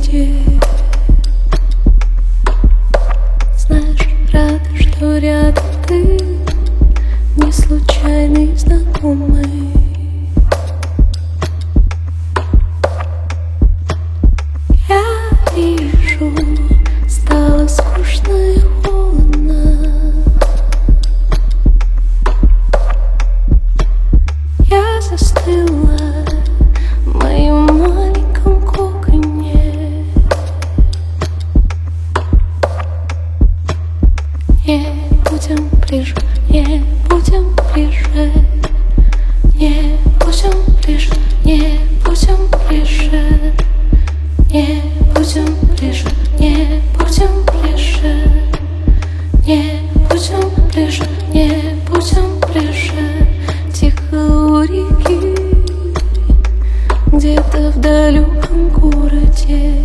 городе. Знаешь, рада, что рядом ты, не случайный знакомый. Я вижу, стало скучно и холодно. Я застыла в моем маленьком коконе. Не будем ближе, не будем ближе, не будем ближе, не будем ближе, не будем ближе, не будем ближе, не будем ближе, не будем ближе. Тихо у реки, где-то в далеком городе.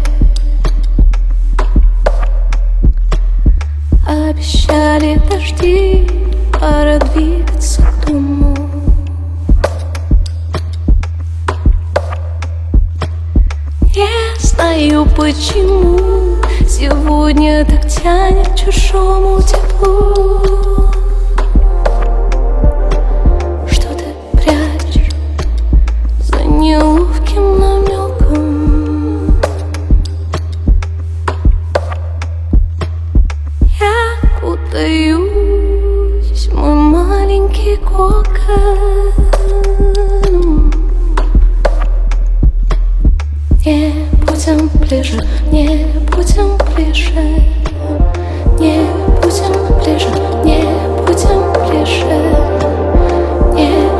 Обещали дожди, пора двигаться к дому. Не знаю почему сегодня так тянет к чужому теплу. Что ты прячешь за неловким намеком? Я кутаюсь в мой маленький кокон. Не будем ближе, не будем ближе, не будем ближе, не будем ближе, не